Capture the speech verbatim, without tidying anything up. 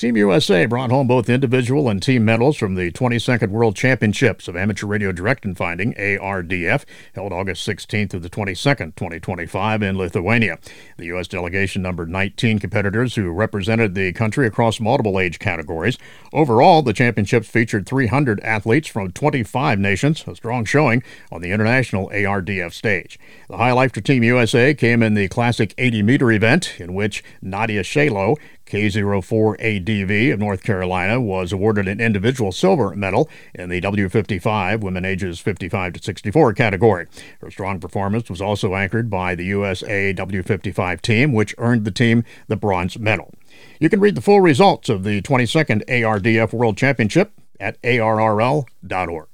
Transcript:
Team U S A brought home both individual and team medals from the twenty-second World Championships of Amateur Radio Direct and Finding, A R D F, held August sixteenth to the twenty-second, twenty twenty-five in Lithuania. The U S delegation numbered nineteen competitors who represented the country across multiple age categories. Overall, the championships featured three hundred athletes from twenty-five nations, a strong showing on the international A R D F stage. The highlight for Team U S A came in the classic eighty-meter event, in which Nadia Shalo, K zero four A D V of North Carolina, was awarded an individual silver medal in the W fifty-five, women ages fifty-five to sixty-four category. Her strong performance was also anchored by the U S A W fifty-five team, which earned the team the bronze medal. You can read the full results of the twenty-second A R D F World Championship at A R R L dot org.